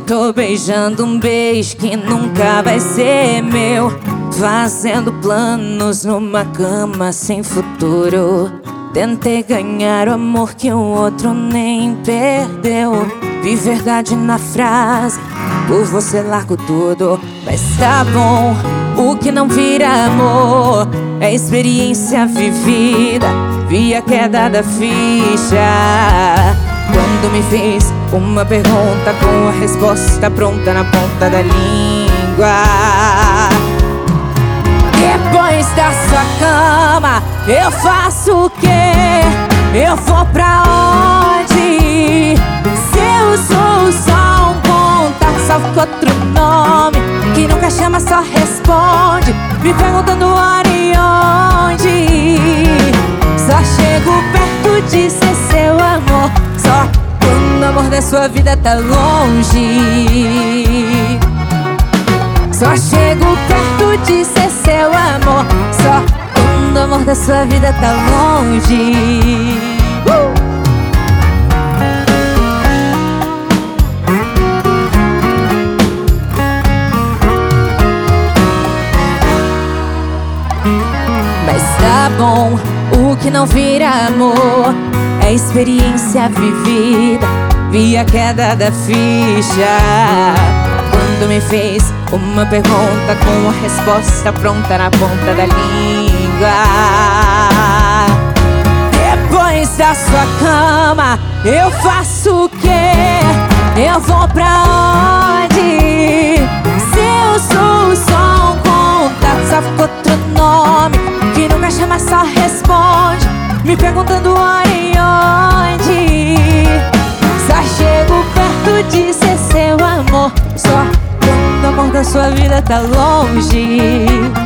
Tô beijando um beijo que nunca vai ser meu, fazendo planos numa cama sem futuro. Tentei ganhar o amor que o outro nem perdeu. Vi verdade na frase, por você largo tudo. Mas tá bom, o que não vira amor é experiência vivida. Vi a queda da ficha quando me fez uma pergunta com a resposta pronta na ponta da língua. Depois da sua cama, eu faço o quê? Eu vou pra onde? Se eu sou só um contato, salvo com outro nome, que nunca chama, só responde, me perguntando hora e onde. Só chego perto de ser seu amor só quando o amor da sua vida tá longe. Só chego perto de ser seu amor só quando o amor da sua vida tá longe. Mas tá bom, o que não vira amor é experiência vivida. Vi a queda da ficha quando me fez uma pergunta com a resposta pronta na ponta da língua. Depois da sua cama, eu faço o quê? Eu vou pra onde? Se eu sou só um contato, salvo com outro nome, que nunca chama, só responde, me perguntando hora e onde. Só chego perto de ser seu amor só quando o amor da sua vida tá longe.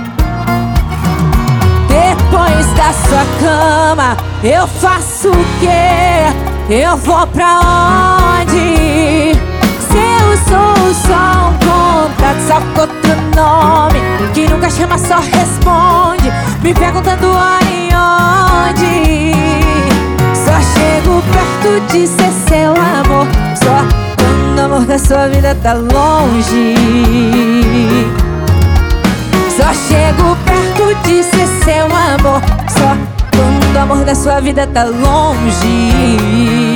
Depois da sua cama, eu faço o quê? Eu vou pra onde? Se eu sou só um contato, salvo com outro nome, que nunca chama, só responde, me perguntando hora e onde. Só chego perto de ser seu amor só quando o amor da sua vida tá longe. Só chego perto de ser seu amor só quando o amor da sua vida tá longe.